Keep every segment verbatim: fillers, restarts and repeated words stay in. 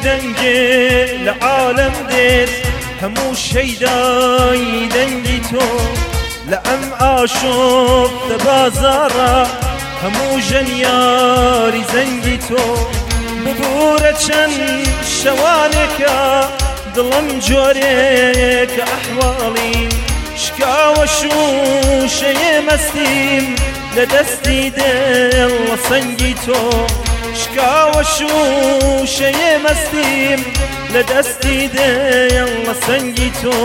دنگی لعالم دید همو شیدای دنگی تو لأم آشوف دبازارا همو جنیاری زنگی تو ببورە چەند شەوانێکە دڵم جۆرێکە ئەحواڵی شکاوە شوشەیە مەستیم لە دەستی دڵ لە سەنگی تۆ شکاوە شوشەیە مەستیم لە دەستی دڵ لە سەنگی تۆ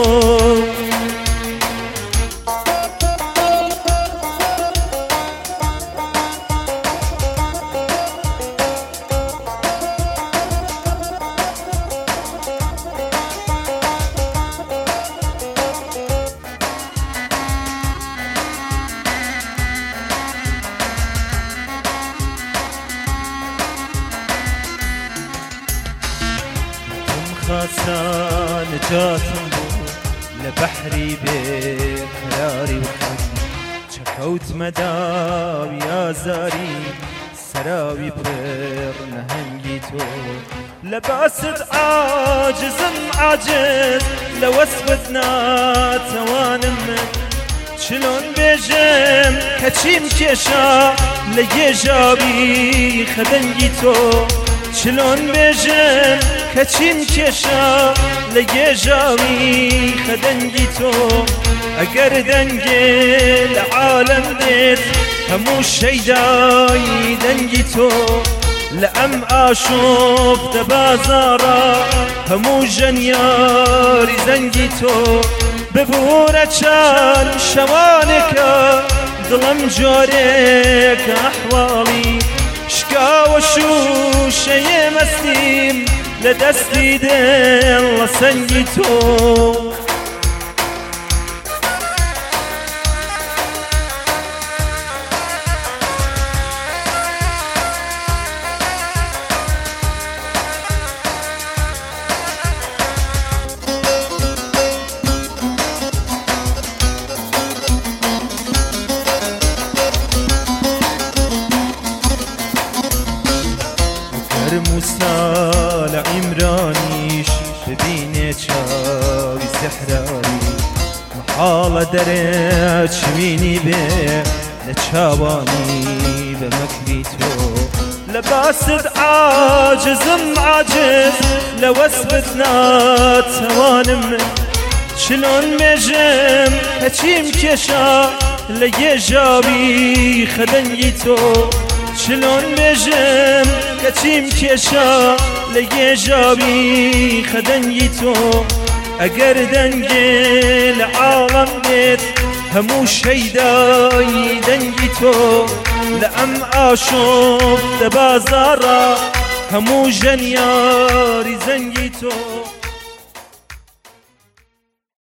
خاصة نجاتم لبحري بقراري وخم شكوت مداوي يا زاري سراوي بغير نهنجيتو لباسد عاجز عاجز لو اسبتنا توانم شلون بيجم كتشيم كيشا ليجابي خدنجيتو شلون بيجم كتشيم كيشا ليجابي خدنجيتو اگر دنجي العالم ديت همو الشيداي دنجيتو لأم آشوف دبازارا همو جنياري زنجيتو ببورة چال شوانكا ظلم جوريك أحوالي شكاوى شوشي مستيم لدستي دل سنجيتو موسى لعمرانيش ببيني شاوي سحراري محالة دريت شويني بيه لتشاواني بمكبيتو لباسد عاجز عاجز لو اثبتنا توانم شلون مجم هتشيم كشا ليجابي خدنيتو شلون مجم كتشيم كيشا ليجابي خدنيتو اگر دنجي العالم ديت همو شيداي دنجيتو لأم آشوف دبازارا همو جنياري زنجيتو